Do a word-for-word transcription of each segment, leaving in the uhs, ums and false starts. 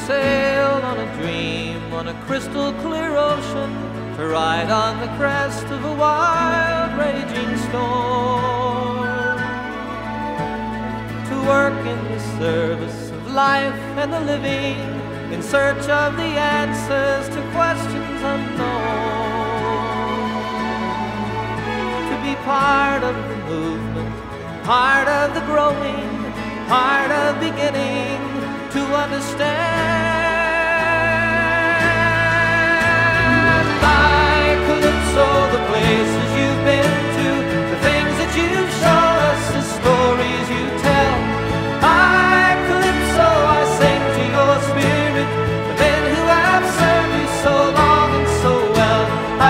sail on a dream on a crystal clear ocean, to ride on the crest of a wild raging storm, to work in the service of life and the living, in search of the answers to questions unknown, to be part of the movement, part of the growing, part of beginning to understand. Like Calypso, the places you've been to, the things that you've shown us, the stories you tell. Like Calypso, I sing to your spirit, the men who have served you so long and so well. I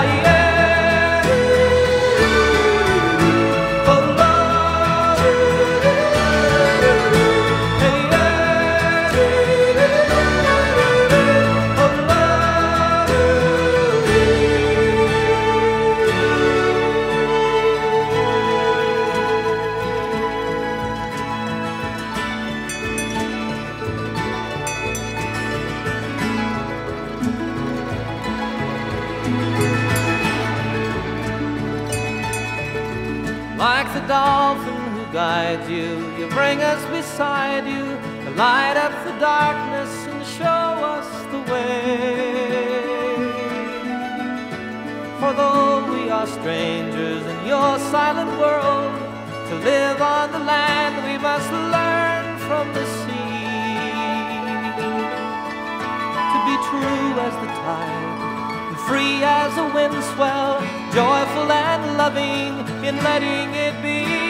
like the dolphin who guides you, you bring us beside you, to light up the darkness and show us the way. For though we are strangers in your silent world, to live on the land we must learn from the sea, to be true as the tide, free as a wind swell, joyful and loving in letting it be.